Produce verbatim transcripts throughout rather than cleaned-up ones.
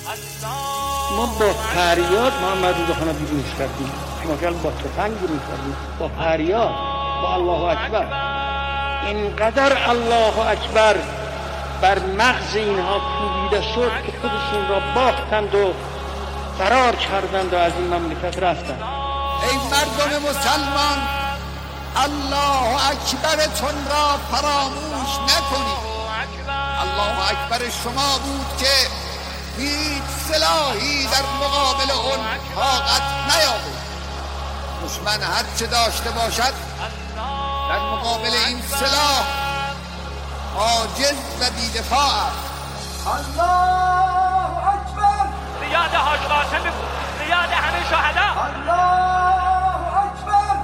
ما با فریاد محمد رضا خان بیرونش کردیم، ماکل با تفنگ بیرون کردیم، با فریاد، با الله اکبر. اینقدر الله اکبر بر مغز اینها کوبیده شد که خودشون را باختند و فرار کردند و از این مملکت رفتند. ای مردم مسلمان، الله اکبرتون را فراموش نکنید. الله اکبر شما بود که هیچ سلاحی در مقابل اون طاقت نیاورد. دشمن هر چه داشته باشد در مقابل این سلاح عاجز و بی‌دفاع است. الله اکبر. به یاد حاج قاسم، به یاد همه شهدا. الله اکبر.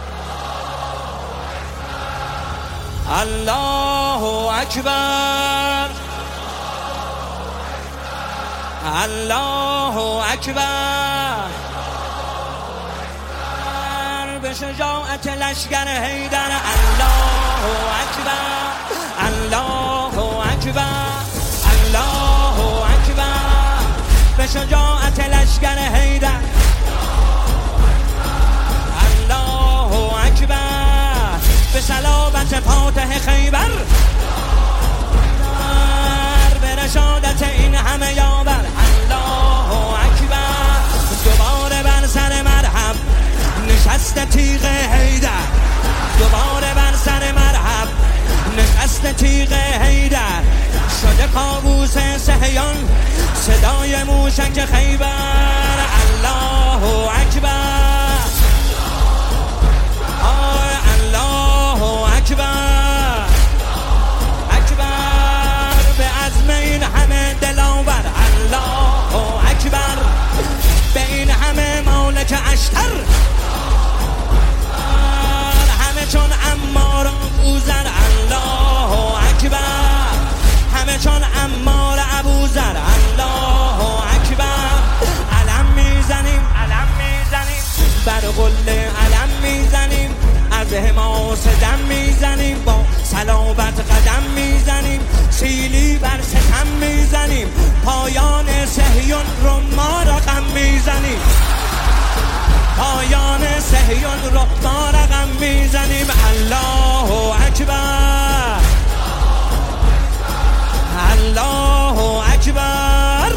الله اکبر. الله اکبر. به شجاعت لشکر حیدر. الله اکبر. الله اکبر. الله اکبر. به شجاعت لشکر حیدر. الله اکبر. به صلابت فاتح خیبر. به رشادت این همه یاور. الله اکبر. دوباره بر سر مرحب نشست تیغ حیدر. دوباره بر سر مرحب نشست تیغ حیدر. شده کابوس صهیون صدای موشک خیبر. الله اکبر. آه الله اکبر. اکبر به عزم این همه دلاور. الله اکبر به این همه مالک اشتر. همه چون عمار ابوذر. الله اکبر. همه چون عمار ابوذر. الله اکبر. علم میزنیم، علم میزنیم، بر قله علم میزنیم، از حماس دم میزنیم، با صلابت قدم میزنیم، سیلی بر ستم میزنیم، پایان صهیون رو ما رقم میزنیم، پایان صهیون رو ما رقم میزنیم. الله اکبر. الله اکبر.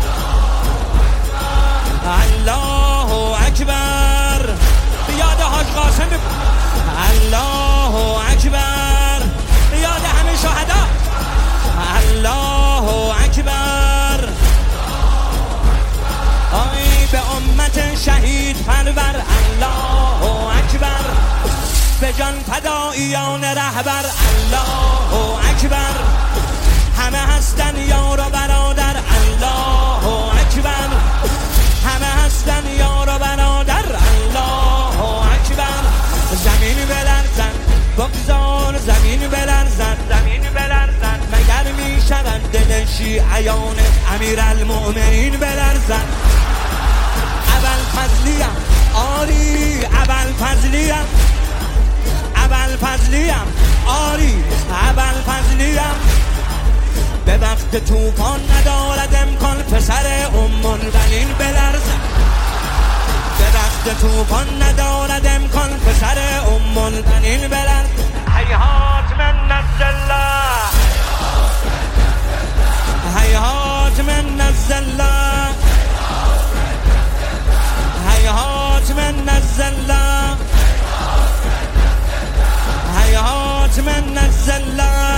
الله اکبر. یاد حاج قاسم. الله اکبر. یاد همه شهدا. الله اکبر. آی به امت شهید پرور. الله اکبر. به جان فداییان رهبر. الله اکبر. همه هستن یار و برادر. الله اکبر. همه هستن یار و برادر. الله اکبر. زمین بلرزن بگذار زمین بلرزن، زمین بلرزن، مگر می شود دل شیعیان امیرالمؤمنین بلرزن. ابوالفضلیم آری، ابوالفضلیم، ابوالفضلیم آری، ابوالفضلیم. به وقت طوفان ندارد امکان پسر ام البنین بلرزد. به وقت طوفان ندارد امکان پسر ام البنین بلرزد. هیهات من نزله، هیهات من نزله، هیهات من نزله، هیهات من نزله.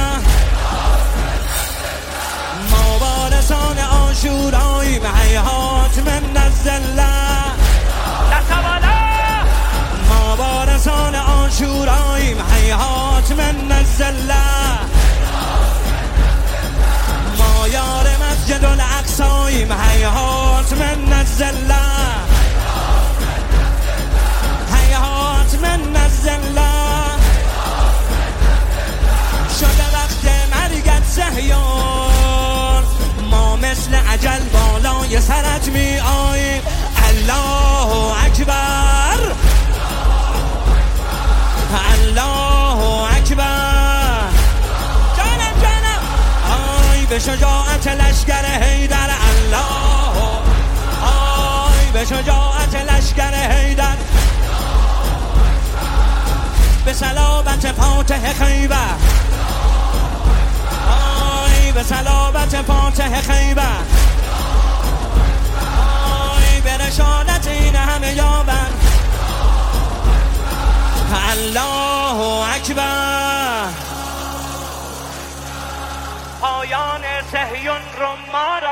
ما وارثان عاشوراییم، هیهات من نزله. ما وارثان عاشوراییم، هیهات من نزله. ما یار مسجد الاقصاییم، هیهات من نزله، هیهات من نزله. شده وقت مرگت صهیون، ما مثل اجل بالای سرت می آییم. الله اکبر، الله اکبر. جانم جانم آی به شجاعت لشکر حیدر. الله به شجاعت لشکر حیدر، به صلابت فاتح خیبر، آی به صلابت فاتح خیبر، آی به رشادت این همه یابر. الله اکبر. پایان صهیون رو ما رو